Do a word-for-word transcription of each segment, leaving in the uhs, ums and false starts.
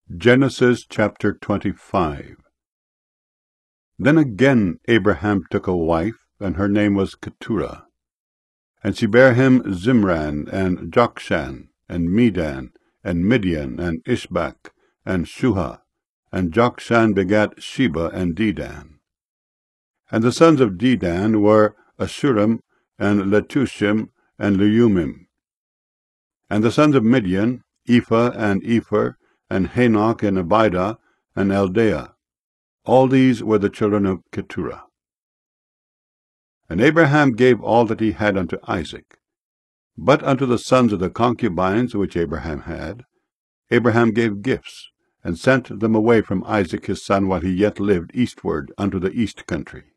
Genesis chapter twenty-five. Then again Abraham took a wife, and her name was Keturah. And she bare him Zimran, and Jokshan, and Medan, and Midian, and Ishbak, and Shuha. And Jokshan begat Sheba and Dedan. And the sons of Dedan were Ashurim, and Letushim, and Leumim. And the sons of Midian, Ephah, and Epher, and Hanoch, and Abidah, and Eldaah. All these were the children of Keturah. And Abraham gave all that he had unto Isaac. But unto the sons of the concubines which Abraham had, Abraham gave gifts, and sent them away from Isaac his son while he yet lived eastward unto the east country.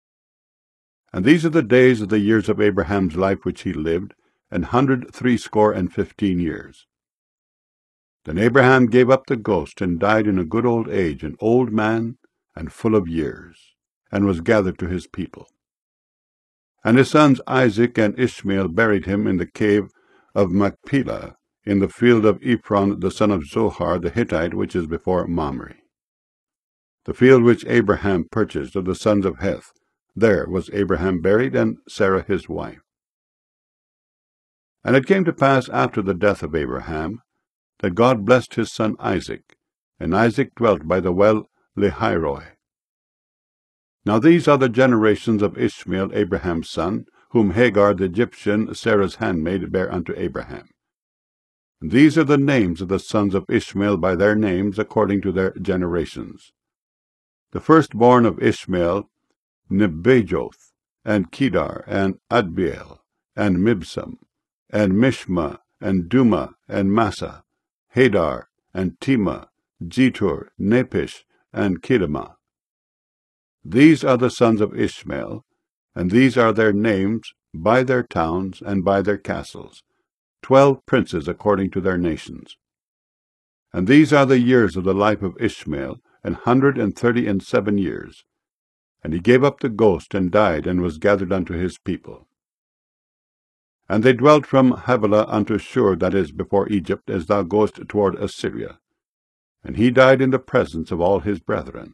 And these are the days of the years of Abraham's life which he lived, an hundred threescore and fifteen years. Then Abraham gave up the ghost, and died in a good old age, an old man, and full of years, and was gathered to his people. And his sons Isaac and Ishmael buried him in the cave of Machpelah, in the field of Ephron the son of Zohar the Hittite, which is before Mamre. The field which Abraham purchased of the sons of Heth, there was Abraham buried, and Sarah his wife. And it came to pass after the death of Abraham, that God blessed his son Isaac, and Isaac dwelt by the well Lahairoi. Now these are the generations of Ishmael Abraham's son, whom Hagar the Egyptian, Sarah's handmaid, bare unto Abraham. And these are the names of the sons of Ishmael by their names, according to their generations. The firstborn of Ishmael, Nebajoth, and Kedar, and Adbeel, and Mibsam, and Mishma, and Duma, and Massa, Hadar, and Tema, Jetur, Nepish, and Kedemah. These are the sons of Ishmael, and these are their names by their towns and by their castles, twelve princes according to their nations. And these are the years of the life of Ishmael, an hundred and thirty and seven years. And he gave up the ghost, and died, and was gathered unto his people. And they dwelt from Havilah unto Shur, that is before Egypt, as thou goest toward Assyria. And he died in the presence of all his brethren.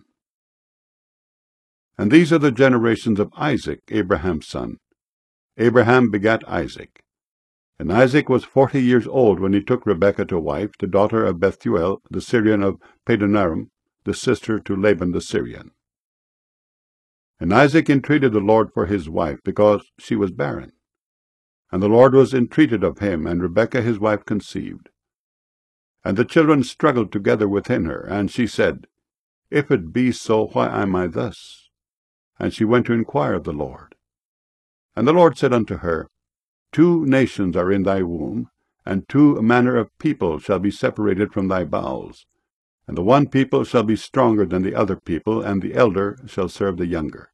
And these are the generations of Isaac, Abraham's son. Abraham begat Isaac. And Isaac was forty years old when he took Rebekah to wife, the daughter of Bethuel, the Syrian of Padanaram, the sister to Laban the Syrian. And Isaac entreated the Lord for his wife, because she was barren. And the Lord was entreated of him, and Rebekah his wife conceived. And the children struggled together within her, and she said, If it be so, why am I thus? And she went to inquire of the Lord. And the Lord said unto her, Two nations are in thy womb, and two manner of people shall be separated from thy bowels. And the one people shall be stronger than the other people, and the elder shall serve the younger.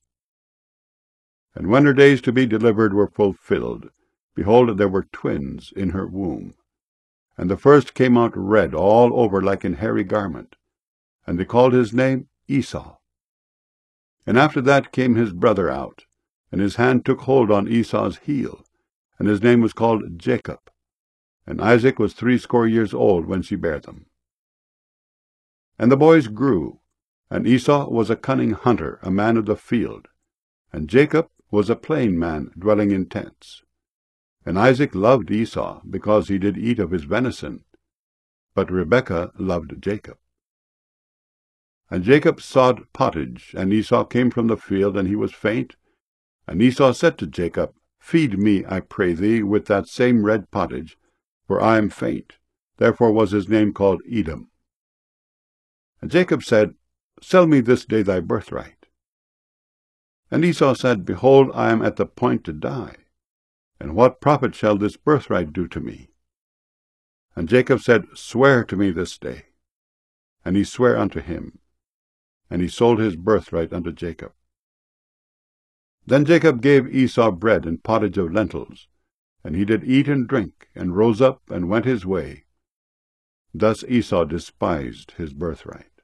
And when her days to be delivered were fulfilled, behold, there were twins in her womb. And the first came out red all over like an hairy garment, and they called his name Esau. And after that came his brother out, and his hand took hold on Esau's heel, and his name was called Jacob. And Isaac was threescore years old when she bare them. And the boys grew, and Esau was a cunning hunter, a man of the field, and Jacob was a plain man dwelling in tents. And Isaac loved Esau, because he did eat of his venison, but Rebekah loved Jacob. And Jacob sawed pottage, and Esau came from the field, and he was faint. And Esau said to Jacob, Feed me, I pray thee, with that same red pottage, for I am faint. Therefore was his name called Edom. And Jacob said, Sell me this day thy birthright. And Esau said, Behold, I am at the point to die. And what profit shall this birthright do to me? And Jacob said, Swear to me this day. And he sware unto him. And he sold his birthright unto Jacob. Then Jacob gave Esau bread and pottage of lentils, and he did eat and drink, and rose up and went his way. Thus Esau despised his birthright.